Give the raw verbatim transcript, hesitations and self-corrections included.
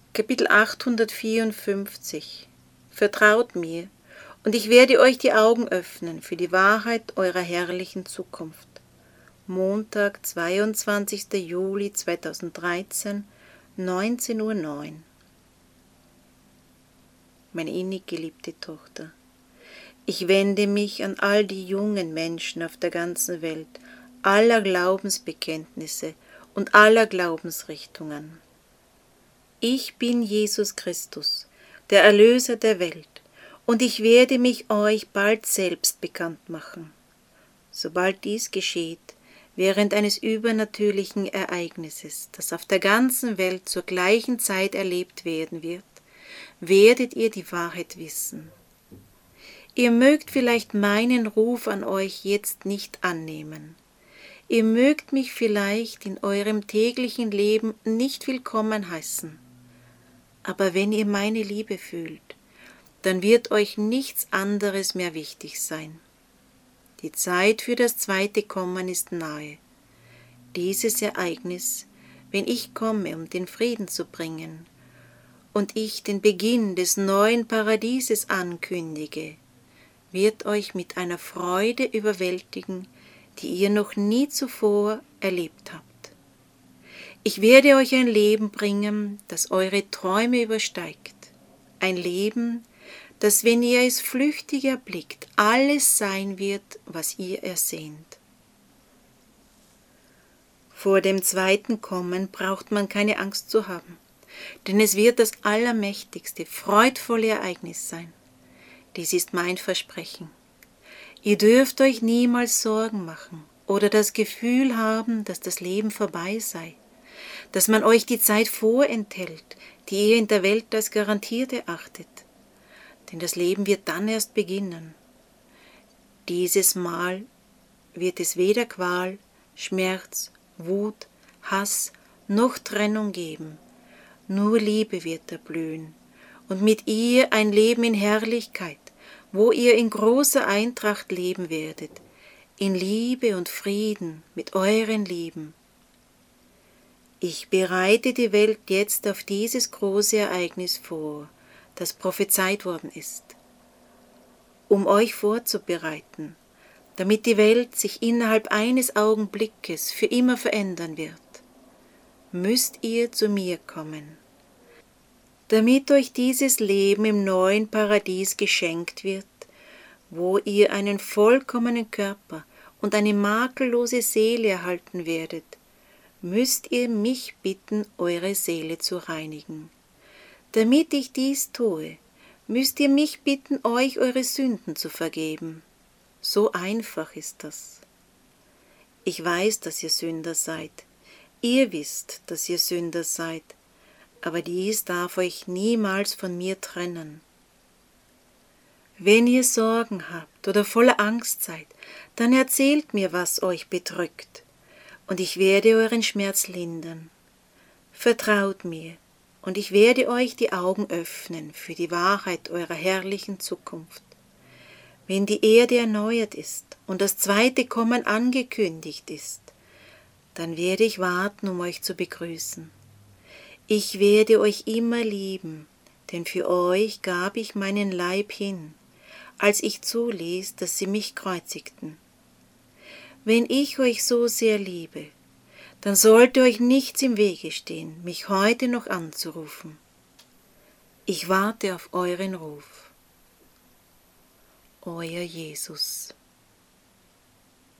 Kapitel achthundertvierundfünfzig. Vertraut mir, und ich werde euch die Augen öffnen für die Wahrheit eurer herrlichen Zukunft. Montag, zweiundzwanzigster Juli zweitausenddreizehn, neunzehn Uhr neun. Meine innig geliebte Tochter, ich wende mich an all die jungen Menschen auf der ganzen Welt, aller Glaubensbekenntnisse und aller Glaubensrichtungen. Ich bin Jesus Christus, der Erlöser der Welt, und ich werde mich euch bald selbst bekannt machen. Sobald dies geschieht, während eines übernatürlichen Ereignisses, das auf der ganzen Welt zur gleichen Zeit erlebt werden wird, werdet ihr die Wahrheit wissen. Ihr mögt vielleicht meinen Ruf an euch jetzt nicht annehmen. Ihr mögt mich vielleicht in eurem täglichen Leben nicht willkommen heißen. Aber wenn ihr meine Liebe fühlt, dann wird euch nichts anderes mehr wichtig sein. Die Zeit für das zweite Kommen ist nahe. Dieses Ereignis, wenn ich komme, um den Frieden zu bringen, und ich den Beginn des neuen Paradieses ankündige, wird euch mit einer Freude überwältigen, die ihr noch nie zuvor erlebt habt. Ich werde euch ein Leben bringen, das eure Träume übersteigt. Ein Leben, das, wenn ihr es flüchtig erblickt, alles sein wird, was ihr ersehnt. Vor dem zweiten Kommen braucht man keine Angst zu haben, denn es wird das allermächtigste, freudvolle Ereignis sein. Dies ist mein Versprechen. Ihr dürft euch niemals Sorgen machen oder das Gefühl haben, dass das Leben vorbei sei, dass man euch die Zeit vorenthält, die ihr in der Welt als garantiert erachtet. Denn das Leben wird dann erst beginnen. Dieses Mal wird es weder Qual, Schmerz, Wut, Hass noch Trennung geben. Nur Liebe wird erblühen und mit ihr ein Leben in Herrlichkeit, wo ihr in großer Eintracht leben werdet, in Liebe und Frieden mit euren Lieben. Ich bereite die Welt jetzt auf dieses große Ereignis vor, das prophezeit worden ist, um euch vorzubereiten, damit die Welt sich innerhalb eines Augenblickes für immer verändern wird. Müsst ihr zu mir kommen, damit euch dieses Leben im neuen Paradies geschenkt wird, wo ihr einen vollkommenen Körper und eine makellose Seele erhalten werdet, müsst ihr mich bitten, eure Seele zu reinigen. Damit ich dies tue, müsst ihr mich bitten, euch eure Sünden zu vergeben. So einfach ist das. Ich weiß, dass ihr Sünder seid. Ihr wisst, dass ihr Sünder seid, aber dies darf euch niemals von mir trennen. Wenn ihr Sorgen habt oder voller Angst seid, dann erzählt mir, was euch bedrückt, und ich werde euren Schmerz lindern. Vertraut mir, und ich werde euch die Augen öffnen für die Wahrheit eurer herrlichen Zukunft. Wenn die Erde erneuert ist und das zweite Kommen angekündigt ist, dann werde ich warten, um euch zu begrüßen. Ich werde euch immer lieben, denn für euch gab ich meinen Leib hin, als ich zuließ, dass sie mich kreuzigten. Wenn ich euch so sehr liebe, dann sollte euch nichts im Wege stehen, mich heute noch anzurufen. Ich warte auf euren Ruf. Euer Jesus.